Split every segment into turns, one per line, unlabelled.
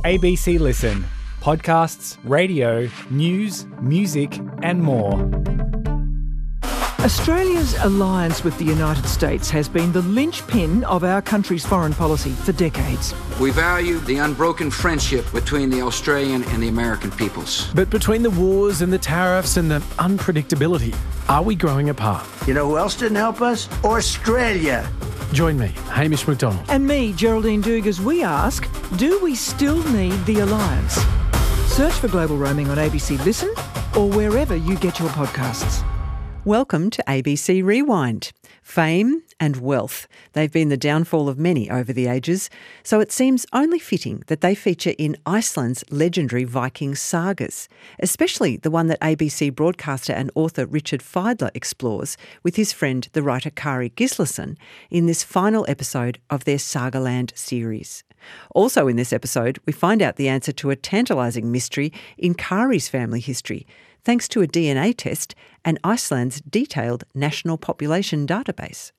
ABC Listen. Podcasts, radio, news, music and more.
Australia's alliance with the United States has been the linchpin of our country's foreign policy for decades.
We value the unbroken friendship between the Australian and the American peoples.
But between the wars and the tariffs and the unpredictability, are we growing apart?
You know who else didn't help us? Australia.
Join me, Hamish McDonald.
And me, Geraldine Doog, as we ask, do we still need the alliance? Search for Global Roaming on ABC Listen or wherever you get your podcasts.
Welcome to ABC Rewind. Fame and wealth. They've been the downfall of many over the ages, so it seems only fitting that they feature in Iceland's legendary Viking sagas, especially the one that ABC broadcaster and author Richard Fidler explores with his friend the writer Kari Gislason in this final episode of their Sagaland series. Also in this episode, we find out the answer to a tantalising mystery in Kari's family history, thanks to a DNA test and Iceland's detailed national population database.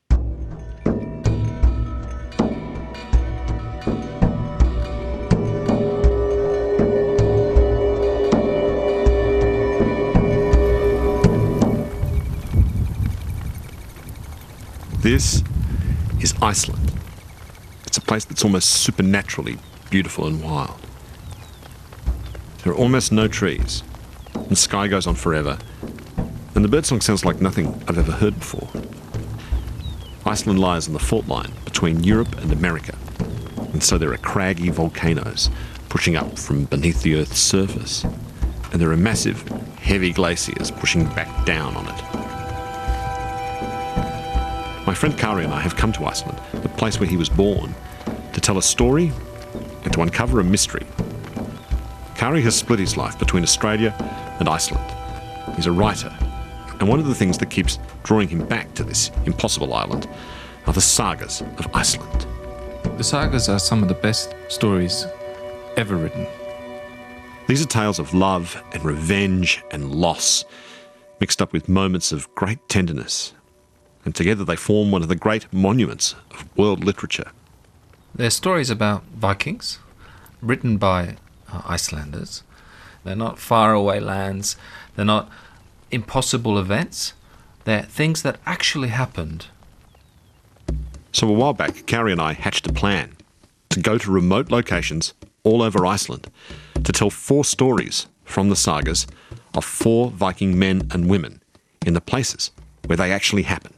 This is Iceland. It's a place that's almost supernaturally beautiful and wild. There are almost no trees, and the sky goes on forever, and the birdsong sounds like nothing I've ever heard before. Iceland lies on the fault line between Europe and America, and so there are craggy volcanoes pushing up from beneath the Earth's surface, and there are massive, heavy glaciers pushing back down on it. My friend Kari and I have come to Iceland, the place where he was born, to tell a story and to uncover a mystery. Kari has split his life between Australia and Iceland. He's a writer, and one of the things that keeps drawing him back to this impossible island are the sagas of Iceland.
The sagas are some of the best stories ever written.
These are tales of love and revenge and loss, mixed up with moments of great tenderness, and together they form one of the great monuments of world literature.
They're stories about Vikings, written by Icelanders. They're not faraway lands, they're not impossible events, they're things that actually happened.
So a while back, Kari and I hatched a plan to go to remote locations all over Iceland to tell 4 stories from the sagas of 4 Viking men and women in the places where they actually happened.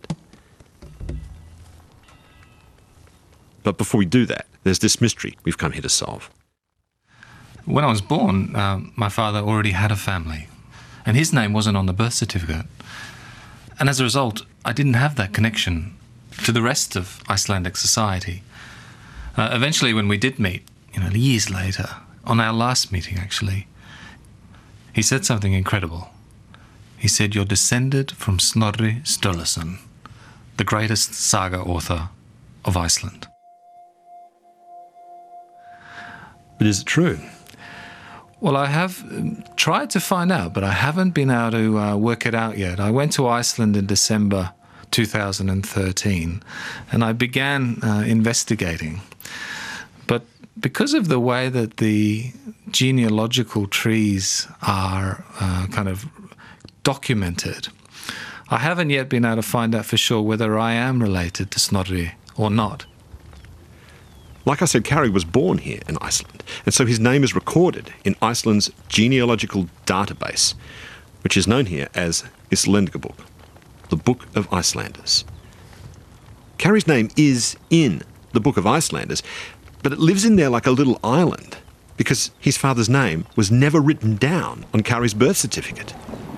But before we do that, there's this mystery we've come here to solve.
When I was born, my father already had a family, and his name wasn't on the birth certificate. And as a result, I didn't have that connection to the rest of Icelandic society. Eventually, when we did meet, years later, on our last meeting actually, he said something incredible. He said, "You're descended from Snorri Sturluson, the greatest saga author of Iceland."
But is it true?
Well, I have tried to find out, but I haven't been able to work it out yet. I went to Iceland in December 2013, and I began investigating. But because of the way that the genealogical trees are kind of documented, I haven't yet been able to find out for sure whether I am related to Snorri or not.
Like I said, Kari was born here in Iceland, and so his name is recorded in Iceland's genealogical database, which is known here as Íslendingabók, the Book of Icelanders. Kari's name is in the Book of Icelanders, but it lives in there like a little island, because his father's name was never written down on Kari's birth certificate.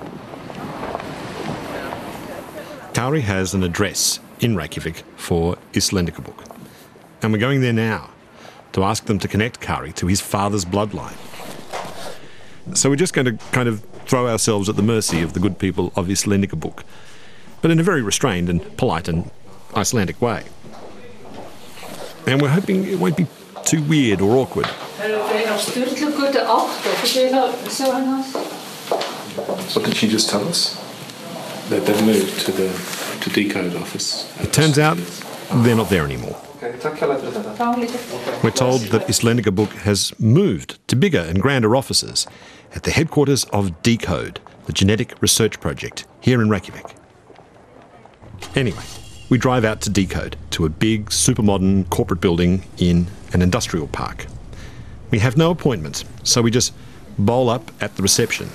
Kari has an address in Reykjavik for Íslendingabók. And we're going there now to ask them to connect Kari to his father's bloodline. So we're just going to kind of throw ourselves at the mercy of the good people of Íslendingabók, but in a very restrained and polite and Icelandic way. And we're hoping it won't be too weird or awkward.
What did she just tell us? That they've moved to the decode office.
It turns out they're not there anymore. We're told that Islendingabók has moved to bigger and grander offices at the headquarters of Decode, the genetic research project here in Reykjavik. Anyway, we drive out to Decode, to a big, super-modern corporate building in an industrial park. We have no appointment, so we just bowl up at the reception.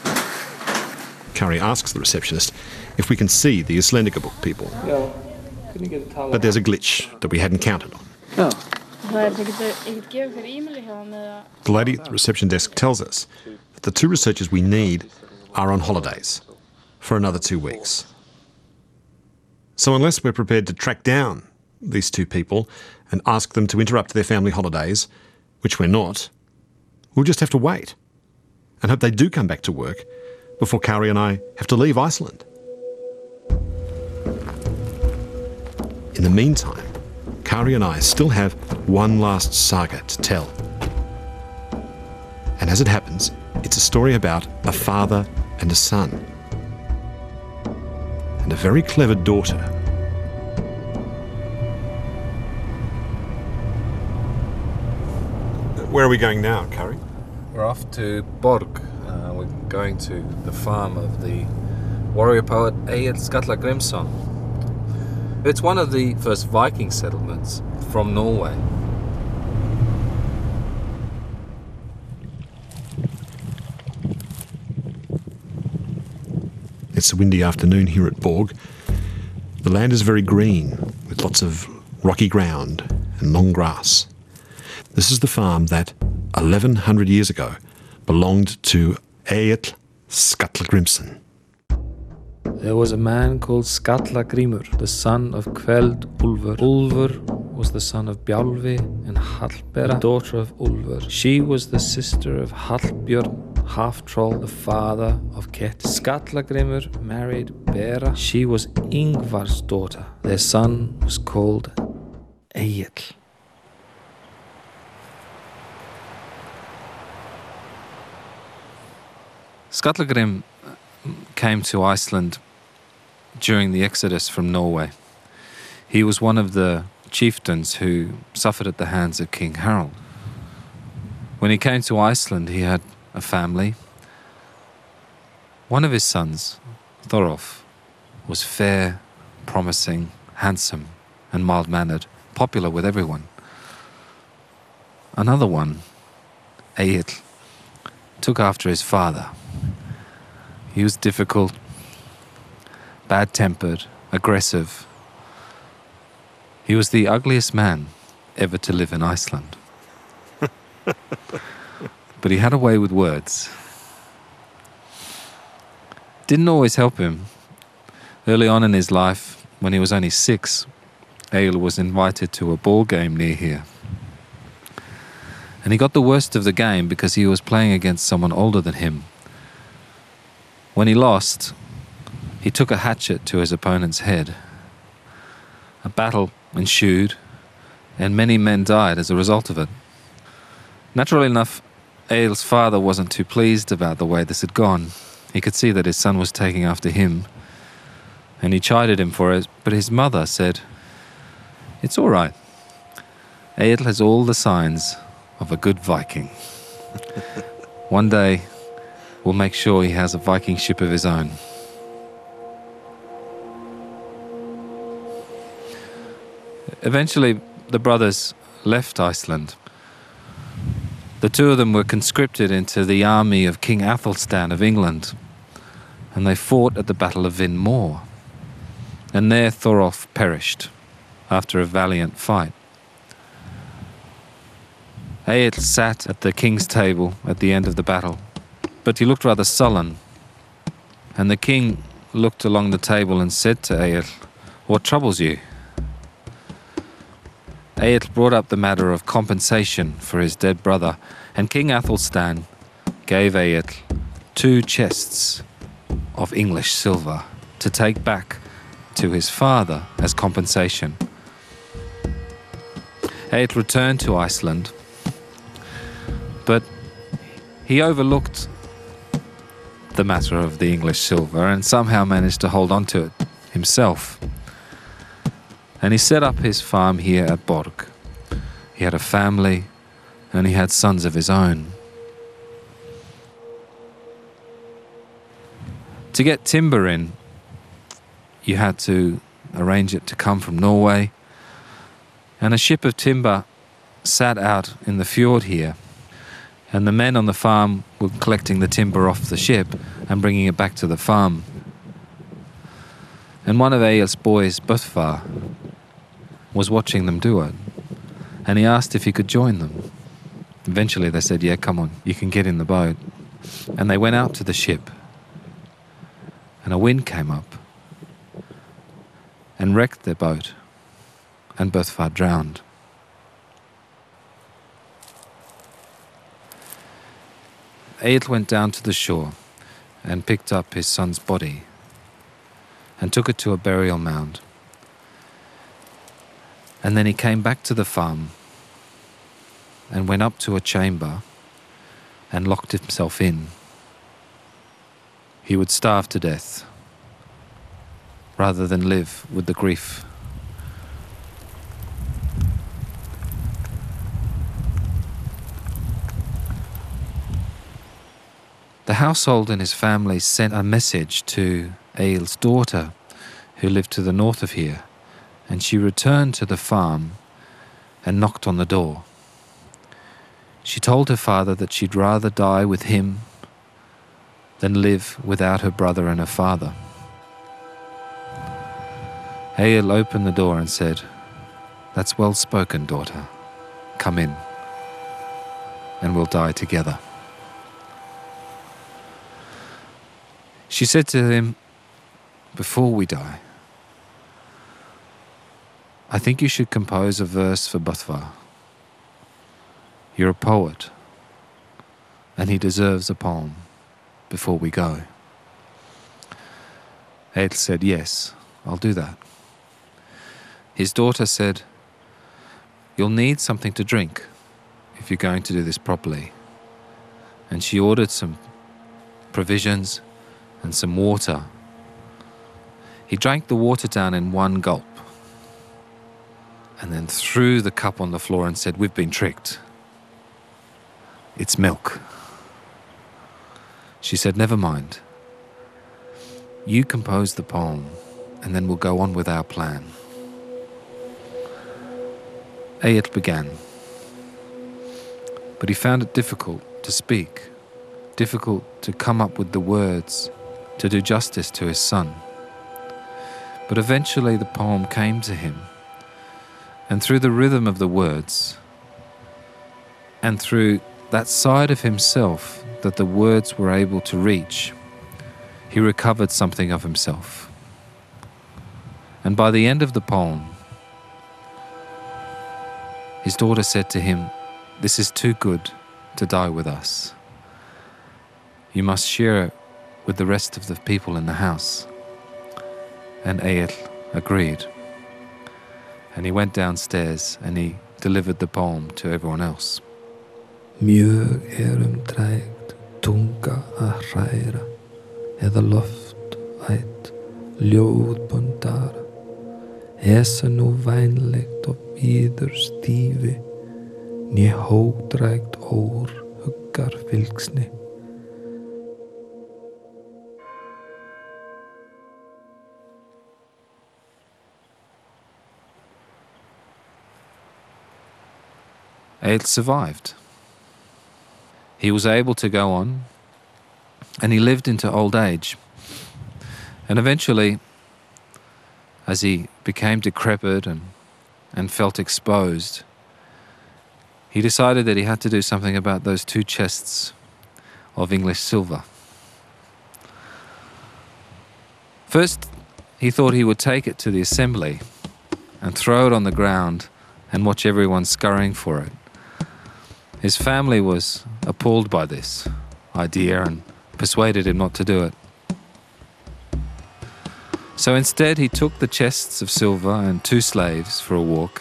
Kari asks the receptionist if we can see the Islendingabók people. But there's a glitch that we hadn't counted on. The lady at the reception desk tells us that the two researchers we need are on holidays for another 2 weeks. So unless we're prepared to track down these two people and ask them to interrupt their family holidays, which we're not, we'll just have to wait and hope they do come back to work before Kari and I have to leave Iceland. In the meantime, Kari and I still have one last saga to tell. And as it happens, it's a story about a father and a son. And a very clever daughter. Where are we going now, Kari?
We're off to Borg. We're going to the farm of the warrior poet Egill Skallagrimsson. It's one of the first Viking settlements from Norway.
It's a windy afternoon here at Borg. The land is very green, with lots of rocky ground and long grass. This is the farm that, 1100 years ago, belonged to Egill Skallagrimsson.
There was a man called Skallagrimur, the son of Kveld Ulfur. Ulfur was the son of Bjálfi and Hallbera, daughter of Ulfur. She was the sister of Hallbjörn, half-troll, the father of Ket. Skallagrimur married Bera. She was Ingvar's daughter. Their son was called Egill. Skallagrim came to Iceland during the exodus from Norway. He was one of the chieftains who suffered at the hands of King Harald. When he came to Iceland, he had a family. One of his sons, Thorolf, was fair, promising, handsome, and mild-mannered, popular with everyone. Another one, Egill, took after his father. He was difficult, bad-tempered, aggressive. He was the ugliest man ever to live in Iceland. But he had a way with words. Didn't always help him. Early on in his life, when he was only 6, Egill was invited to a ball game near here. And he got the worst of the game because he was playing against someone older than him. When he lost, he took a hatchet to his opponent's head. A battle ensued, and many men died as a result of it. Naturally enough, Egill's father wasn't too pleased about the way this had gone. He could see that his son was taking after him, and he chided him for it, but his mother said, "It's all right. Egill has all the signs of a good Viking. One day, we'll make sure he has a Viking ship of his own." Eventually, the brothers left Iceland. The two of them were conscripted into the army of King Athelstan of England, and they fought at the Battle of Vin Mor. And there Thorolf perished after a valiant fight. Egill sat at the king's table at the end of the battle, but he looked rather sullen. And the king looked along the table and said to Egill, "What troubles you?" Egill brought up the matter of compensation for his dead brother, and King Athelstan gave Egill 2 chests of English silver to take back to his father as compensation. Egill returned to Iceland, but he overlooked the matter of the English silver and somehow managed to hold on to it himself. And he set up his farm here at Borg. He had a family, and he had sons of his own. To get timber in, you had to arrange it to come from Norway, and a ship of timber sat out in the fjord here, and the men on the farm were collecting the timber off the ship and bringing it back to the farm. And one of Egil's boys, Böðvar, was watching them do it, and he asked if he could join them. Eventually they said, yeah, come on, you can get in the boat. And they went out to the ship, and a wind came up and wrecked their boat, and Böðvar drowned. Egil went down to the shore and picked up his son's body and took it to a burial mound. And then he came back to the farm and went up to a chamber and locked himself in. He would starve to death rather than live with the grief. The household and his family sent a message to Egil's daughter, who lived to the north of here, and she returned to the farm and knocked on the door. She told her father that she'd rather die with him than live without her brother and her father. Egil opened the door and said, "That's well spoken, daughter. Come in, and we'll die together." She said to him, "Before we die, I think you should compose a verse for Böðvar. You're a poet, and he deserves a poem before we go." Egil said, "Yes, I'll do that." His daughter said, "You'll need something to drink if you're going to do this properly." And she ordered some provisions and some water. He drank the water down in one gulp and then threw the cup on the floor and said, "We've been tricked. It's milk." She said, "Never mind. You compose the poem and then we'll go on with our plan." Egil began, but he found it difficult to speak, difficult to come up with the words to do justice to his son. But eventually the poem came to him, and through the rhythm of the words, and through that side of himself that the words were able to reach, he recovered something of himself. And by the end of the poem, his daughter said to him, "This is too good to die with us. You must share it with the rest of the people in the house." And Egil agreed. And he went downstairs and he delivered the poem to everyone else.
Mjög trægt tunga að hræra, eða loftvætt ljóðböndara, esa nú vænlegt og bíður stífi, né hódrægt ór huggar fylgsni.
Egil survived. He was able to go on, and he lived into old age. And eventually, as he became decrepit and felt exposed, he decided that he had to do something about those 2 chests of English silver. First, he thought he would take it to the assembly and throw it on the ground and watch everyone scurrying for it. His family was appalled by this idea and persuaded him not to do it. So instead he took the chests of silver and 2 slaves for a walk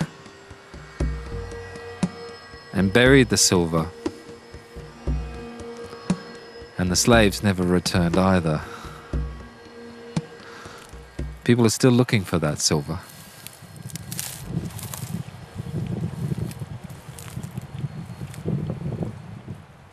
and buried the silver, and the slaves never returned either. People are still looking for that silver.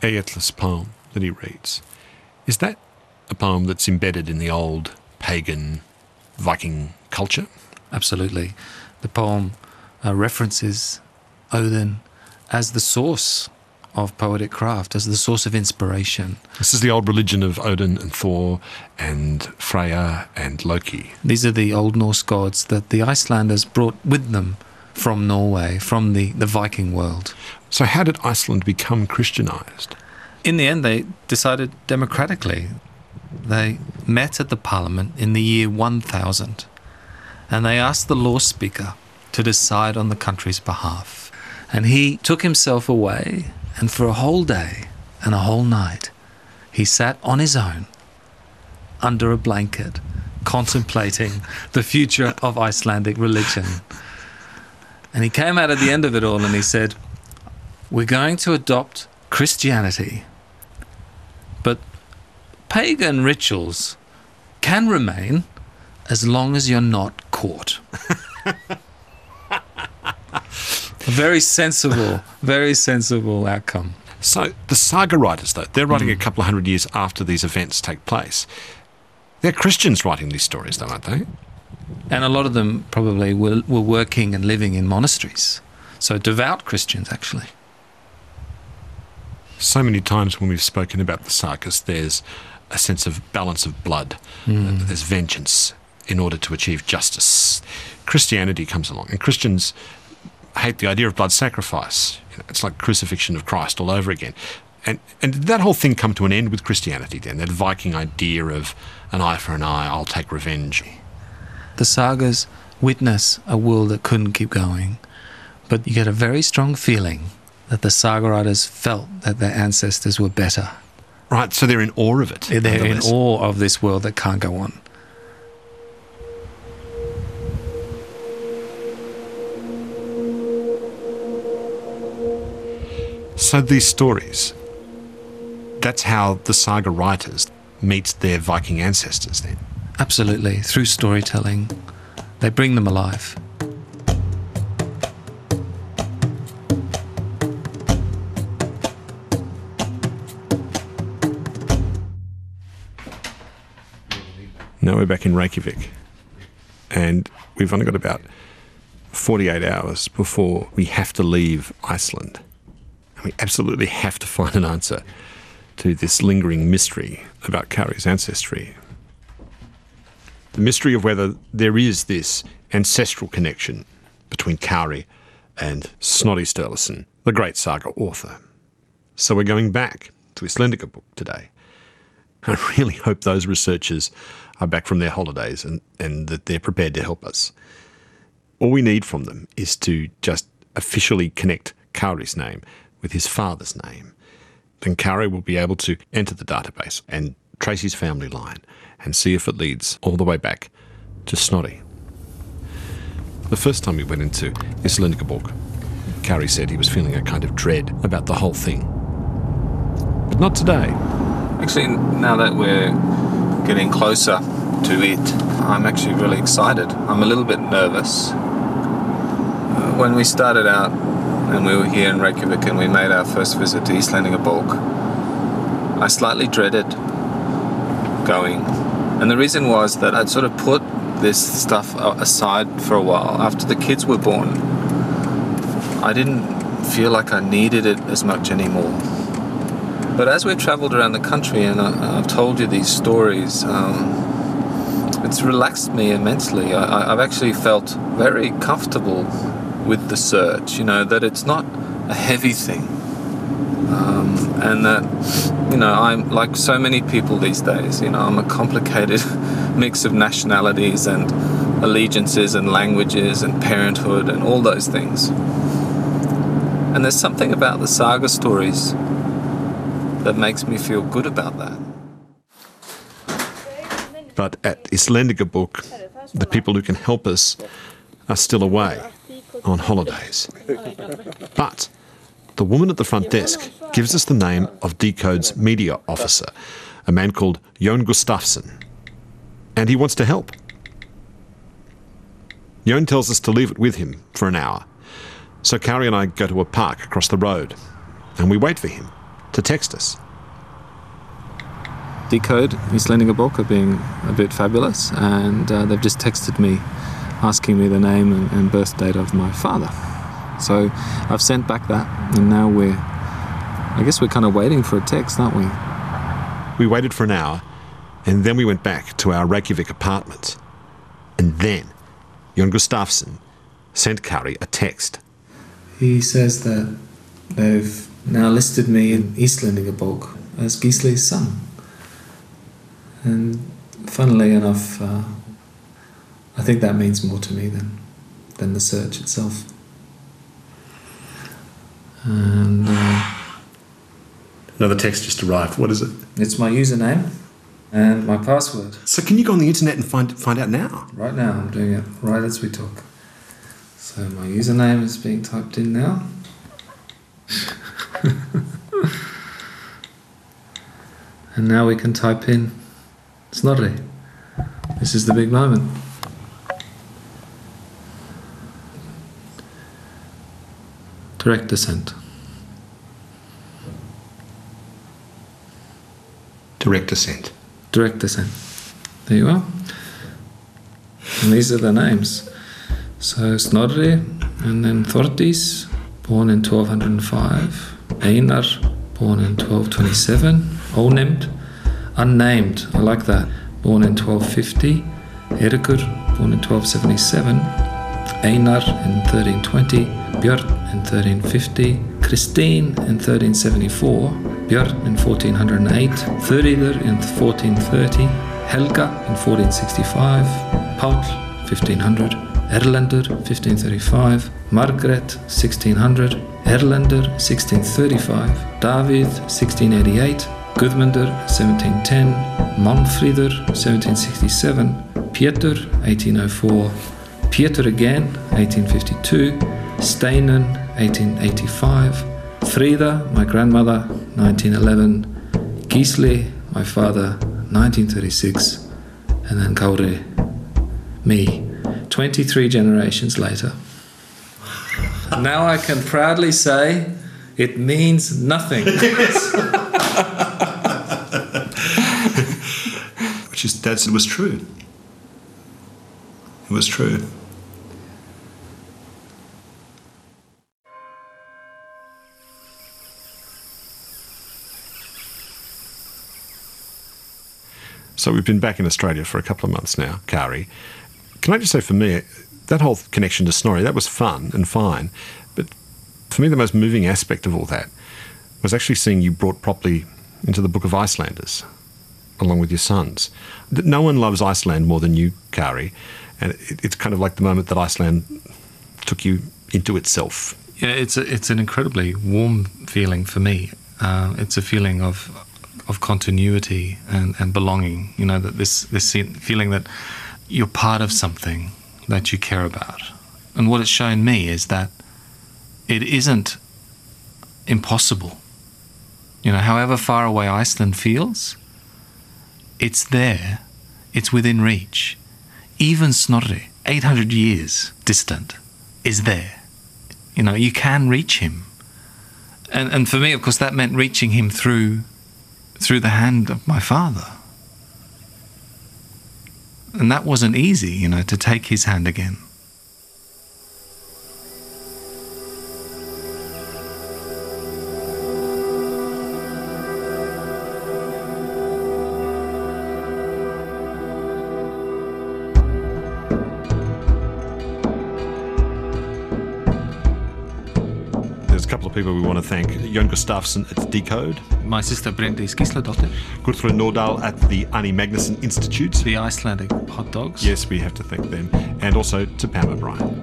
Eötler's poem that he reads, is that a poem that's embedded in the old pagan Viking culture?
Absolutely. The poem references Odin as the source of poetic craft, as the source of inspiration.
This is the old religion of Odin and Thor and Freya and Loki.
These are the Old Norse gods that the Icelanders brought with them from Norway, from the Viking world.
So how did Iceland become Christianized?
In the end, they decided democratically. They met at the parliament in the year 1000, and they asked the law speaker to decide on the country's behalf. And he took himself away, and for a whole day and a whole night, he sat on his own, under a blanket, contemplating the future of Icelandic religion. And he came out at the end of it all and he said, "We're going to adopt Christianity, but pagan rituals can remain as long as you're not caught." A very sensible outcome.
So the saga writers, though, they're writing a couple of hundred years after these events take place. They're Christians writing these stories, though, aren't they?
And a lot of them probably were working and living in monasteries. So devout Christians, actually.
So many times when we've spoken about the sagas, there's a sense of balance of blood. There's vengeance in order to achieve justice. Christianity comes along, and Christians hate the idea of blood sacrifice. You know, it's like crucifixion of Christ all over again. And did that whole thing come to an end with Christianity then? That Viking idea of an eye for an eye, I'll take revenge.
The sagas witness a world that couldn't keep going, but you get a very strong feeling that the saga writers felt that their ancestors were better.
Right, so they're in awe of it.
They're in awe of this world that can't go on.
So these stories, that's how the saga writers meet their Viking ancestors then?
Absolutely, through storytelling. They bring them alive.
Now we're back in Reykjavik, and we've only got about 48 hours before we have to leave Iceland. And we absolutely have to find an answer to this lingering mystery about Kari's ancestry. The mystery of whether there is this ancestral connection between Kari and Snorri Sturluson, the great saga author. So we're going back to Íslendingabók today. I really hope those researchers are back from their holidays and that they're prepared to help us. All we need from them is to just officially connect Kari's name with his father's name. Then Kari will be able to enter the database and trace his family line and see if it leads all the way back to Snorri. The first time we went into Íslendingabók, Kari said he was feeling a kind of dread about the whole thing. But not today.
Actually, now that we're getting closer to it, I'm actually really excited. I'm a little bit nervous. When we started out and we were here in Reykjavik and we made our first visit to Íslendingabók, I slightly dreaded going. And the reason was that I'd sort of put this stuff aside for a while. After the kids were born, I didn't feel like I needed it as much anymore. But as we've travelled around the country and I've told you these stories, it's relaxed me immensely. I've actually felt very comfortable with the search, you know, that it's not a heavy thing. And that, you know, I'm like so many people these days, you know, I'm a complicated mix of nationalities and allegiances and languages and parenthood and all those things. And there's something about the saga stories that makes me feel good about that.
But at Íslendingabók, the people who can help us are still away on holidays. But the woman at the front desk gives us the name of Decode's media officer, a man called Jón Gustafsson, and he wants to help. Jón tells us to leave it with him for an hour. So Kari and I go to a park across the road, and we wait for him. to text us.
Decode Islendinga Book are being a bit fabulous, and they've just texted me asking me the name and birth date of my father. So I've sent back that, and now we're kind of waiting for a text, aren't we?
We waited for an hour, and then we went back to our Reykjavik apartment. And then Jon Gustafsson sent Kari a text.
He says that they've now listed me in Islendinga Book as Gisli's son. And funnily enough, I think that means more to me than the search itself. And
another text just arrived. What is it?
It's my username and my password.
So can you go on the internet and find out now?
Right now, I'm doing it right as we talk. So my username is being typed in now. And now we can type in Snorri. This is the big moment. Direct descent.
Direct descent.
Direct descent. There you are. And these are the names. So Snorri, and then Thordís, born in 1205. Einar, born in 1227. Ónefnd, unnamed, I like that, born in 1250. Eiríkur, born in 1277. Einar in 1320. Björn in 1350. Kristín in 1374. Björn in 1408. Þuríður in 1430. Helga in 1465. Páll, 1500. Erlendur, 1535. Margaret, 1600. Erlendur, 1635. Davíð, 1688. Guðmundur, 1710. Málmfríður, 1767. Pétur, 1804. Pétur again, 1852. Steinunn, 1885. Frida, my grandmother, 1911. Gisli, my father, 1936. And then Kári, me, 23 generations later. Now I can proudly say it means nothing.
Which is, Dad said was true. It was true. So we've been back in Australia for a couple of months now, Kari. Can I just say, for me, that whole connection to Snorri, that was fun and fine. But for me, the most moving aspect of all that was actually seeing you brought properly into the Book of Icelanders, along with your sons. No one loves Iceland more than you, Kari. And it's kind of like the moment that Iceland took you into itself.
Yeah, it's an incredibly warm feeling for me. It's a feeling of continuity and belonging. You know, that this feeling that you're part of something that you care about. And what it's shown me is that it isn't impossible. You know, however far away Iceland feels, it's there, it's within reach. Even Snorri, 800 years distant, is there. You know, you can reach him. And for me, of course, that meant reaching him through the hand of my father. And that wasn't easy, you know, to take his hand again.
There's a couple of people we want to thank. Jon Gustafsson at Decode.
My sister Bryndís Gísladóttir.
Gudrun Nordahl at the Arni Magnusson Institute.
The Icelandic hot dogs.
Yes, we have to thank them. And also to Pam O'Brien.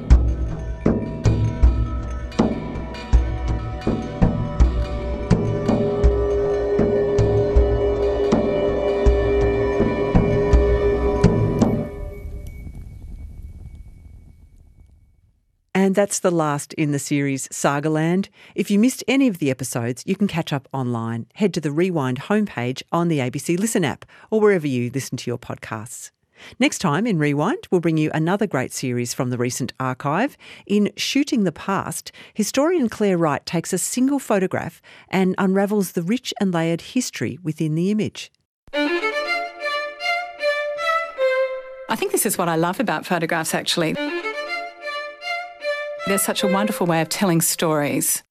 And that's the last in the series Sagaland. If you missed any of the episodes, you can catch up online. Head to the Rewind homepage on the ABC Listen app or wherever you listen to your podcasts. Next time in Rewind, we'll bring you another great series from the recent archive. In Shooting the Past, historian Claire Wright takes a single photograph and unravels the rich and layered history within the image.
I think this is what I love about photographs, actually. They're such a wonderful way of telling stories.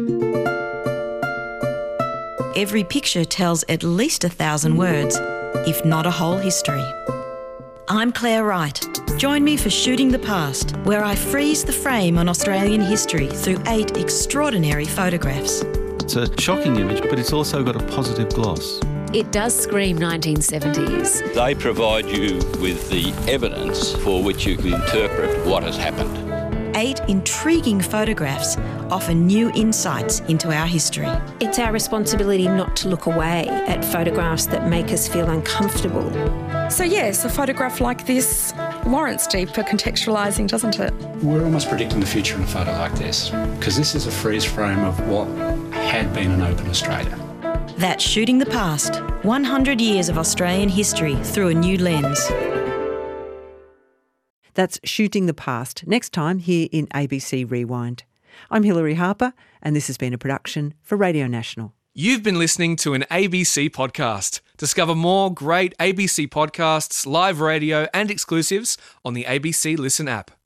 Every picture tells at least 1,000 words, if not a whole history. I'm Claire Wright. Join me for Shooting the Past, where I freeze the frame on Australian history through 8 extraordinary photographs.
It's a shocking image, but it's also got a positive gloss.
It does scream 1970s.
They provide you with the evidence for which you can interpret what has happened.
8 intriguing photographs offer new insights into our history.
It's our responsibility not to look away at photographs that make us feel uncomfortable.
So yes, a photograph like this warrants deeper contextualising, doesn't it?
We're almost predicting the future in a photo like this, because this is a freeze frame of what had been an open Australia.
That's Shooting the Past, 100 years of Australian history through a new lens.
That's Shooting the Past, next time here in ABC Rewind. I'm Hilary Harper, and this has been a production for Radio National.
You've been listening to an ABC podcast. Discover more great ABC podcasts, live radio and exclusives on the ABC Listen app.